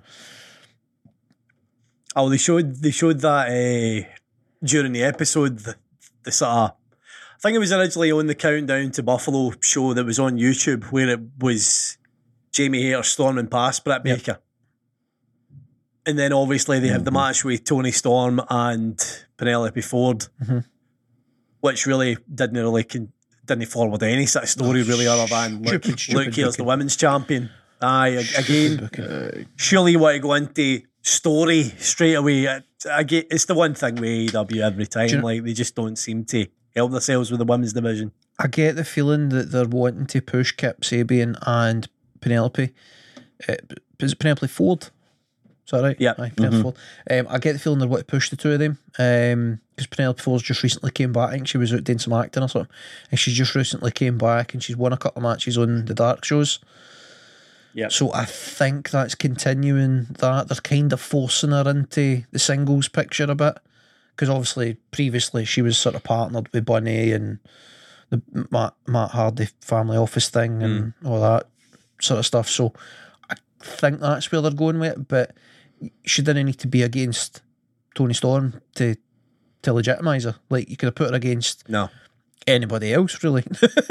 Oh, they showed that during the episode, the sort of, I think it was originally on the Countdown to Buffalo show that was on YouTube, where it was Jamie Hayter storming past Britt Baker. And then obviously they have the match with Tony Storm and Penelope Ford, which really didn't forward any sort of story really, other than look, Stupid here's the booking. women's champion. Aye, again, surely you want to go into story straight away. It's the one thing with AEW every time. Like, they just don't seem to help themselves with the women's division. I get the feeling that they're wanting to push Kip Sabian and Penelope. Is it Penelope Ford? Is that right? Yeah. Aye, Penelope Ford. I get the feeling they want to push the two of them because Penelope Ford just recently came back. I think she was out doing some acting or something, and she just recently came back and she's won a couple of matches on the dark shows. Yeah. So I think that's continuing that. They're kind of forcing her into the singles picture a bit because obviously previously she was sort of partnered with Bunny and the Matt Hardy family office thing and all that sort of stuff. So I think that's where they're going with it, but she didn't need to be against Tony Storm to legitimise her. Like, you could have put her against No. anybody else, really.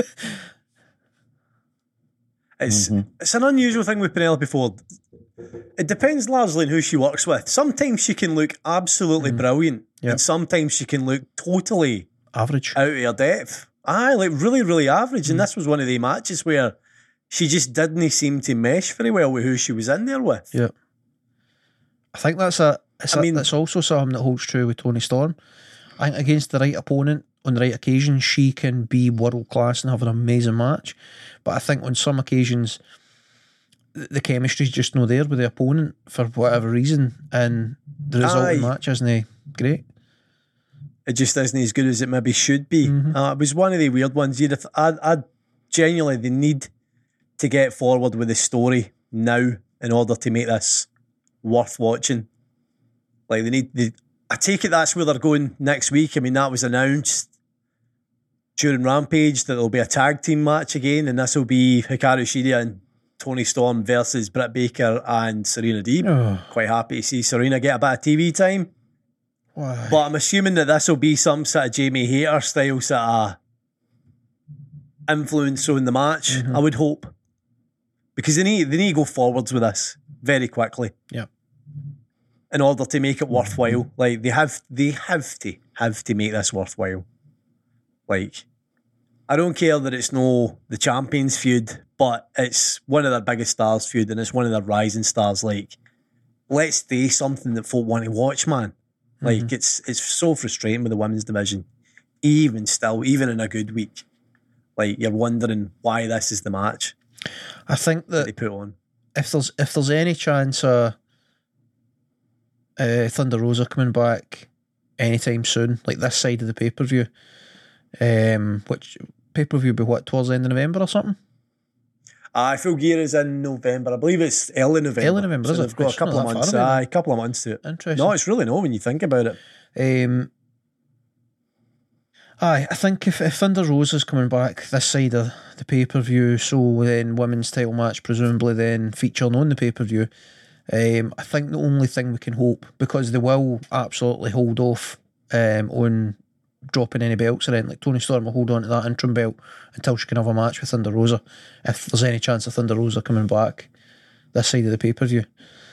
It's an unusual thing with Penelope Ford. It depends largely on who she works with. Sometimes she can look absolutely brilliant, Yep. and sometimes she can look totally Average. out of her depth. Aye, like really, really average. And this was one of the matches where she just didn't seem to mesh very well with who she was in there with. Yeah. I think that's that's also something that holds true with Tony Storm. I think against the right opponent on the right occasion, she can be world class and have an amazing match. But I think on some occasions, the chemistry's just not there with the opponent for whatever reason, and the result of the match isn't great. It just isn't as good as it maybe should be. It was one of the weird ones. I genuinely, they need to get forward with the story now in order to make this worth watching. Like, I take it that's where they're going next week. I mean, that was announced during Rampage that there'll be a tag team match again, and this will be Hikaru Shida and Tony Storm versus Britt Baker and Serena Deeb. Oh. Quite happy to see Serena get a bit of TV time. Why? But I'm assuming that this will be some sort of Jamie Hayter style sort of influence on the match, I would hope. Because they need to go forwards with this very quickly. Yeah. In order to make it worthwhile. Like, they have to make this worthwhile. Like, I don't care that it's no the Champions feud, but it's one of their biggest stars feud, and it's one of their rising stars. Like, let's do something that folk want to watch, man. Like, it's so frustrating with the women's division. Even still, even in a good week. Like, you're wondering why this is the match I think that they that put on. if there's any chance of Thunder Rosa coming back anytime soon, like this side of the pay-per-view, which pay-per-view be what, towards the end of November or something? Full Gear is in November. I believe it's early November. Early November, so is it? they've got It's a couple not of that months. far away, A couple of months to it. Interesting. No, it's really no when you think about it. I think if Thunder Rosa's coming back this side of the pay-per-view, so then women's title match presumably then featuring on the pay-per-view, I think the only thing we can hope, because they will absolutely hold off on dropping any belts or anything, like Tony Storm will hold on to that interim belt until she can have a match with Thunder Rosa, if there's any chance of Thunder Rosa coming back this side of the pay-per-view.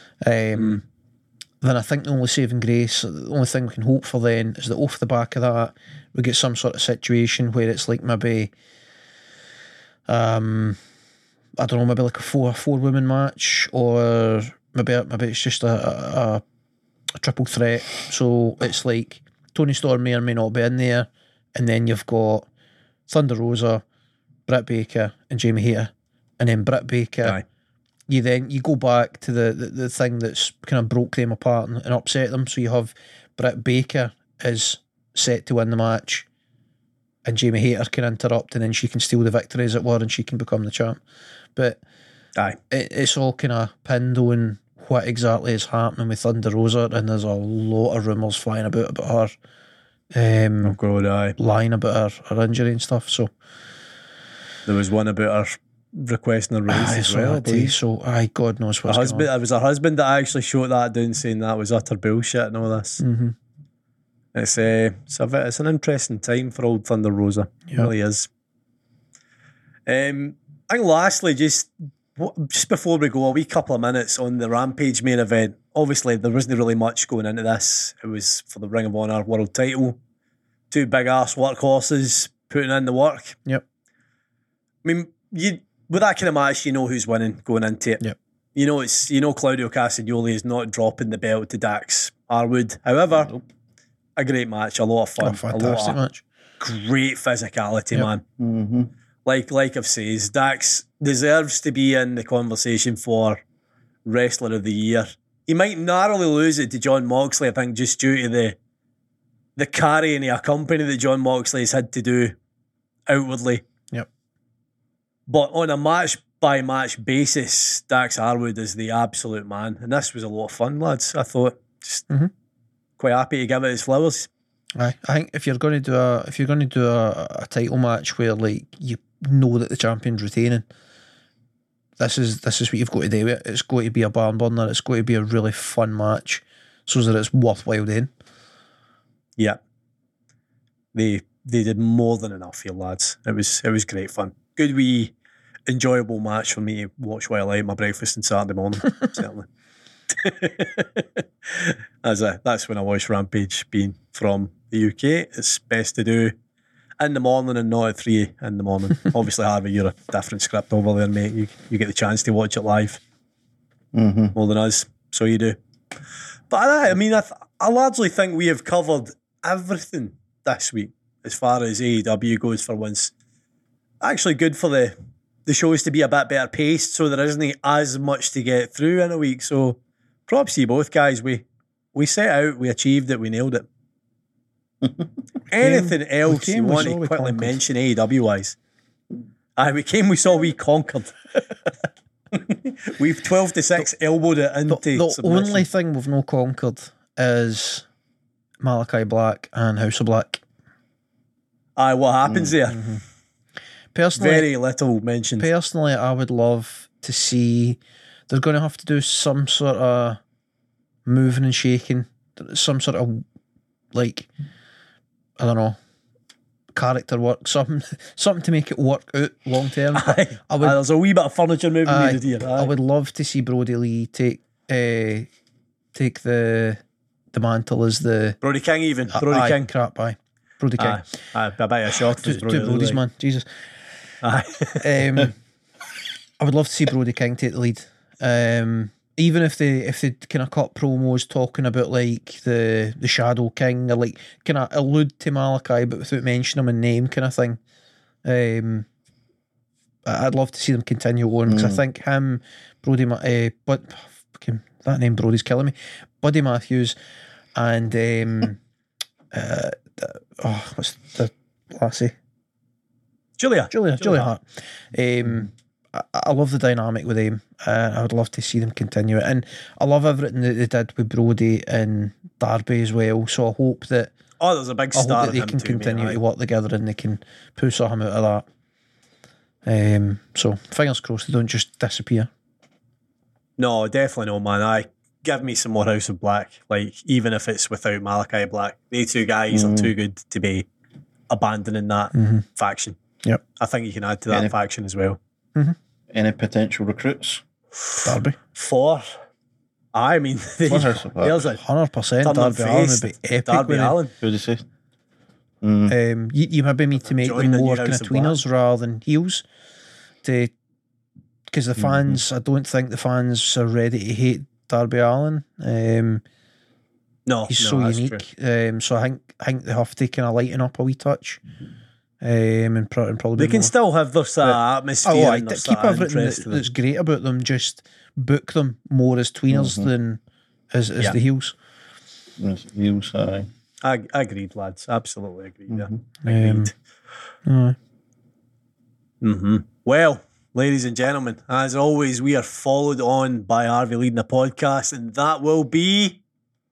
Then I think the only saving grace, the only thing we can hope for then is that off the back of that, we get some sort of situation where it's like maybe, I don't know, maybe like a four women match, or maybe it's just a triple threat. So it's like Tony Storm may or may not be in there, and then you've got Thunder Rosa, Britt Baker, and Jamie Hayter, and then Britt Baker. Aye. You go back to the thing that's kind of broke them apart and upset them. So you have Britt Baker is set to win the match, and Jamie Hayter can interrupt, and then she can steal the victory, as it were, and she can become the champ. But Aye. it's all kind of pinned on what exactly is happening with Thunder Rosa, and there's a lot of rumours flying about her. Oh God, aye. Lying about her injury and stuff. So There was one about her requesting a raise as well, I believe. So God knows what's going on. It was her husband that actually shot that down, saying that was utter bullshit and all this. It's an interesting time for old Thunder Rosa. It really is. I think lastly, just before we go, a wee couple of minutes on the Rampage main event. Obviously, there wasn't really much going into this. It was for the Ring of Honor World Title. Two big ass workhorses putting in the work. Yep. I mean, with that kind of match, you know who's winning going into it. Yep. You know Claudio Castagnoli is not dropping the belt to Dax Harwood. However, a great match, a lot of fun, Fantastic match. Great physicality, Yep. man. Mm-hmm. Like I've said, Dax deserves to be in the conversation for Wrestler of the Year. He might narrowly lose it to John Moxley, I think, just due to the carrying of a company that John Moxley has had to do outwardly. Yep. But on a match-by-match basis, Dax Harwood is the absolute man. And this was a lot of fun, lads. I thought, just quite happy to give it his flowers. I think if you're going to do a title match where like you know that the champion's retaining, this is what you've got to do. It's going to be a barn burner. It's going to be a really fun match, so that it's worthwhile then. Yeah. They did more than enough here, lads. It was great fun. Good wee enjoyable match for me to watch while I ate my breakfast on Saturday morning, certainly. That's when I watch Rampage, being from the UK. It's best to do in the morning and not at 3 in the morning. Obviously, Harvey, you're a different script over there, mate. You get the chance to watch it live more than us, so you do. But I mean, I largely think we have covered everything this week as far as AEW goes for once. Actually good for the shows to be a bit better paced, so there isn't as much to get through in a week. So props to you both, guys. We set out, we achieved it, we nailed it. Anything else you want to quickly mention AEW wise? We came, we saw, we conquered. We've 12-6 elbowed it into the submission. only thing we've not conquered is Malachi Black and House of Black. What happens there? Personally, Very little mentioned. Personally, I would love to see. They're going to have to do some sort of moving and shaking, some sort of I don't know, character work, something to make it work out long term. There's a wee bit of furniture moving needed here. I would love to see Brody Lee take the mantle as the Brody King, even Brody King. Brody King. I bet a shot. Two Brodies, man. Jesus. I would love to see Brody King take the lead. Even if they kind of cut promos talking about like the Shadow King, or like kind of allude to Malachi but without mentioning him in name, kind of thing. I'd love to see them continue on, because I think him, Brody, but that name Brody's killing me. Buddy Matthews and what's the lassie? Julia Hart. I love the dynamic with them. I would love to see them continue it, and I love everything that they did with Brody and Darby as well. So I hope that there's a big star. That they can continue to work together and they can pull something out of that. So fingers crossed they don't just disappear. No, definitely no, man. Give me some more House of Black. Like, even if it's without Malachi Black, they two guys are too good to be abandoning that faction. Yep, I think you can add to that faction as well. Any potential recruits? Darby. I mean, there's a 100%. Darby Allin would be epic. Darby Allin. Who did you say? You maybe need to make them more kind of tweeners rather than heels, because the fans. I don't think the fans are ready to hate Darby Allin. He's so unique. So I think they have to kind of lighten up a wee touch. And probably they can still have their atmosphere. And keep everything that's great about them. Just book them more as tweeners than as the heels. As heels, aye. Agreed, lads. Absolutely agreed. Agreed. Well, ladies and gentlemen, as always, we are followed on by Harvey leading a podcast, and that will be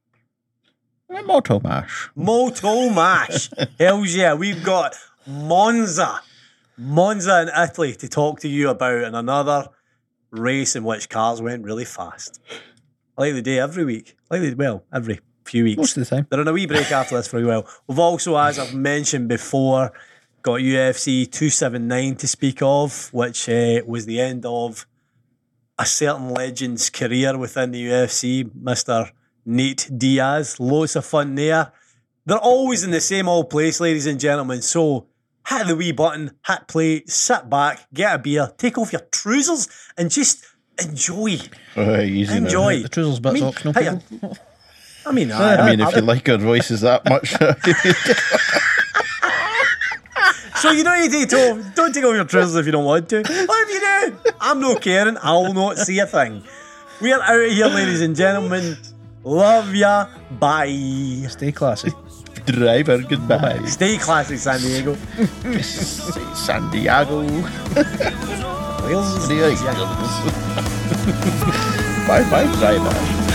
Moto Mash. Moto Mash. Hells yeah, we've got Monza in Italy to talk to you about, and another race in which cars went really fast. Like they do every week. Every few weeks. Most of the time. They're on a wee break after this for a while. We've also, as I've mentioned before, got UFC 279 to speak of, which was the end of a certain legend's career within the UFC, Mr. Nate Diaz. Loads of fun there. They're always in the same old place, ladies and gentlemen, so hit the wee button, hit play, sit back, get a beer, take off your trousers and just enjoy. Easy enjoy. The trousers bit's optional, people. I mean, if you like our voices that much. So you don't need to don't take off your trousers if you don't want to. What if you do? I'm not caring. I'll not see a thing. We are out of here, ladies and gentlemen. Love ya. Bye. Stay classy. Driver, goodbye. Stay classy, San Diego. San Diego. Bye bye, driver.